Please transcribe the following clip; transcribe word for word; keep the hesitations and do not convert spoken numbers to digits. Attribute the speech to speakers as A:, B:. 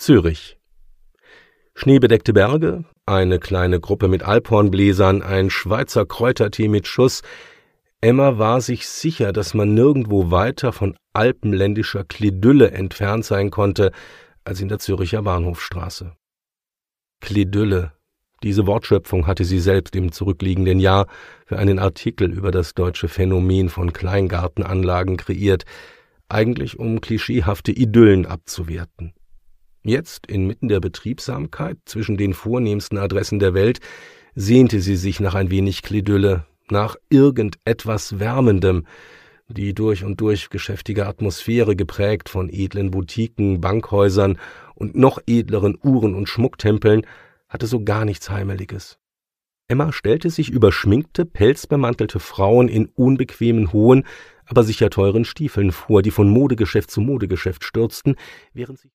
A: Zürich. Schneebedeckte Berge, eine kleine Gruppe mit Alphornbläsern, ein Schweizer Kräutertee mit Schuss. Emma war sich sicher, dass man nirgendwo weiter von alpenländischer Kleidylle entfernt sein konnte, als in der Zürcher Bahnhofstraße. Kleidylle, diese Wortschöpfung hatte sie selbst im zurückliegenden Jahr für einen Artikel über das deutsche Phänomen von Kleingartenanlagen kreiert, eigentlich um klischeehafte Idyllen abzuwerten. Jetzt, inmitten der Betriebsamkeit zwischen den vornehmsten Adressen der Welt, sehnte sie sich nach ein wenig Kleidylle, nach irgendetwas Wärmendem, die durch und durch geschäftige Atmosphäre geprägt von edlen Boutiquen, Bankhäusern und noch edleren Uhren- und Schmucktempeln, hatte so gar nichts Heimeliges. Emma stellte sich überschminkte, pelzbemantelte Frauen in unbequemen, hohen, aber sicher teuren Stiefeln vor, die von Modegeschäft zu Modegeschäft stürzten, während sie